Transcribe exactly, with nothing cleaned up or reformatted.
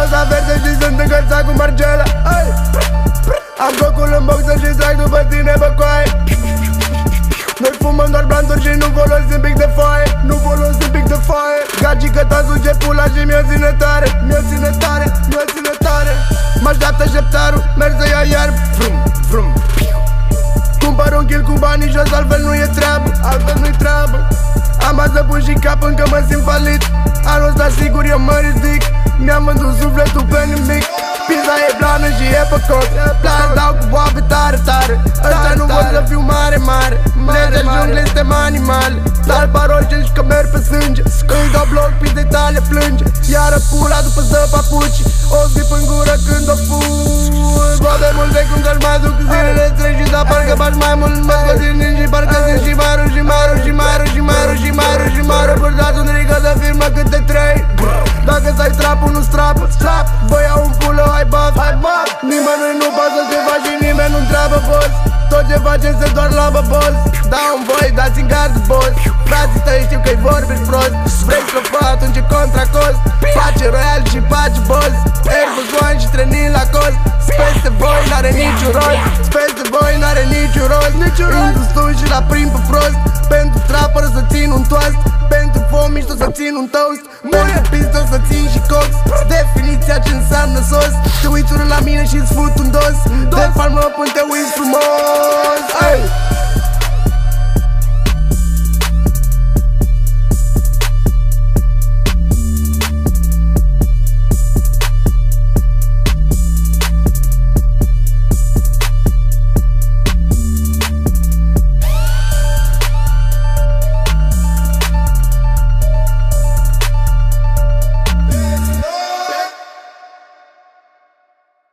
roza verde și sunt încălțat cu Margela. Am cocul în boxer și trag după tine pe coaie. Noi fumăm doar blanturi și nu folosim pic de foaie. Nu folosim pic de foaie. Gagică ta duce pula și mi-o ține tare. Mi-o ține tare, mi-o ține tare. M-așteaptă șeptarul, merg să ia iar. Vrum, vrum. Cumpăr un kill cu banii jos, altfel nu e treabă. Altfel nu-i treabă. Am bani să pun și cap încă mă simt falit. Anul ăsta sigur eu mă ridic. Mi-am vândut sufletul pe nimic. Pizza e blană și e pe cot. Îți dau cu boabe tare, tare. Ăsta nu vor să fiu mare, mare. Lege jungle, suntem animale. Dar paroli și că merg pe sânge. Îi dau bloc, pizde tale plânge. Iară pula după ză papuci. O zip în gură când o fut. Bobe multe cum să-și mai duc zilele trec și da parcă faci mai mult. Mă scot din și parcă sunt și maru și maru și maru și maru și maru și maru. Părdați un rică de firmă câte trei. Dacă stai trapul, nu strap, strap. Voi au un pulă, hai baf, hai baf. Nimeni nu pasă ce faci și nimeni nu întreabă, boss. Tot ce facem se doar la boss. Dau-mi voi, dați-mi gardă, boss. Frații tăi știu că-i vorbești prost. Vrei să fă atunci e contra cost. Face royal și face boss. Airbus One și trenin la cost. Peste voi n-are niciun rost. Peste voi n-are niciun rost. Niciun rost. Intru și la prim pe prost. Pentru trapper să țin un toast. Pentru fom mișto să țin un toast. Pentru pistol să țin și cox. Definiția ce înseamnă sos. Te uiți urât la mine și-ți fut un dos. De fapt mă